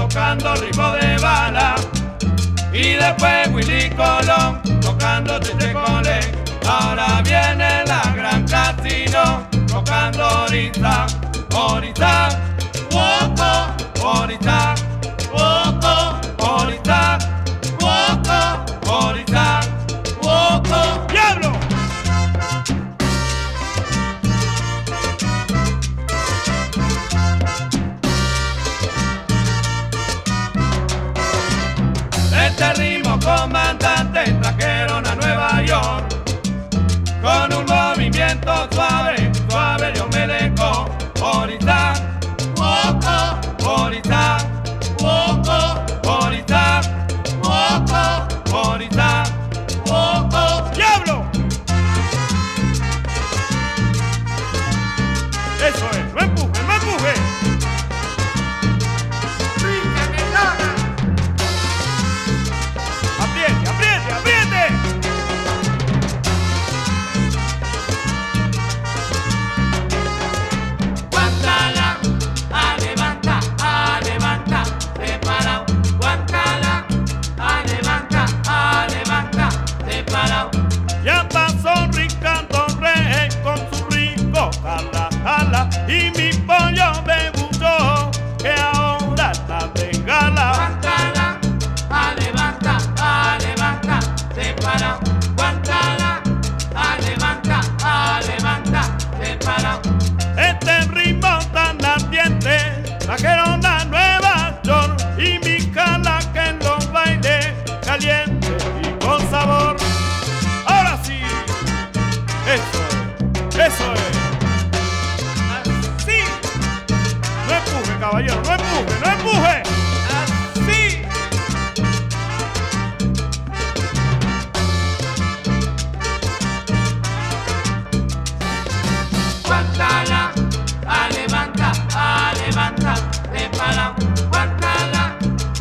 tocando ritmo de bala. Y después Willy Colón tocando Cheche Colé. Ahora viene la gran casino tocando Orisa, Orisa, Woco, Orisa, Woco, Orisa, Woco, Orisa, Woco. ¡Diablo! Este ritmo, comandante, trajeron a Nueva York con un movimiento suave, suave de un meleco. Orisa, Woco, Orisa, Woco, Orisa, Woco, Orisa, Woco. ¡Diablo! Eso es, no empuje, no empuje. Apriete, apriete, apriete. Guantala, levanta, preparado. Guantala, levanta, preparado. Ya pasó Ricardo Rey con su rico jala, jala. Y mi pollo me gustó, que ahora está de gala. Guantala, levanta, preparado. Guantala, levanta, preparado. Este ritmo tan ardiente trajeron a Nueva York. Y mi jala que en los bailes caliente y con sabor. Ahora sí, eso es. Así. No empuje, caballero, no empuje, no empuje. Así. Guantala, levanta, preparado. Guantala,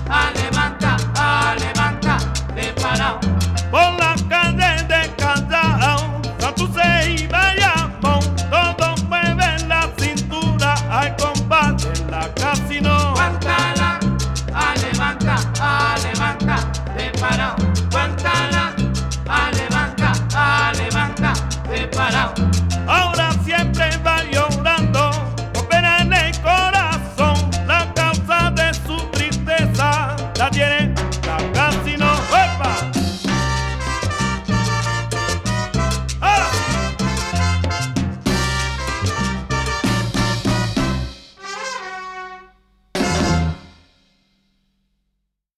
levanta, preparado. Por la calle de Callao, Santurce y Bayamón, todos mueven la cintura al compás en la casino. Guantala, levanta, preparado. Guantala, levanta, preparado. Ahora siempre va llorando, con pena en el corazón, la causa de su tristeza la tiene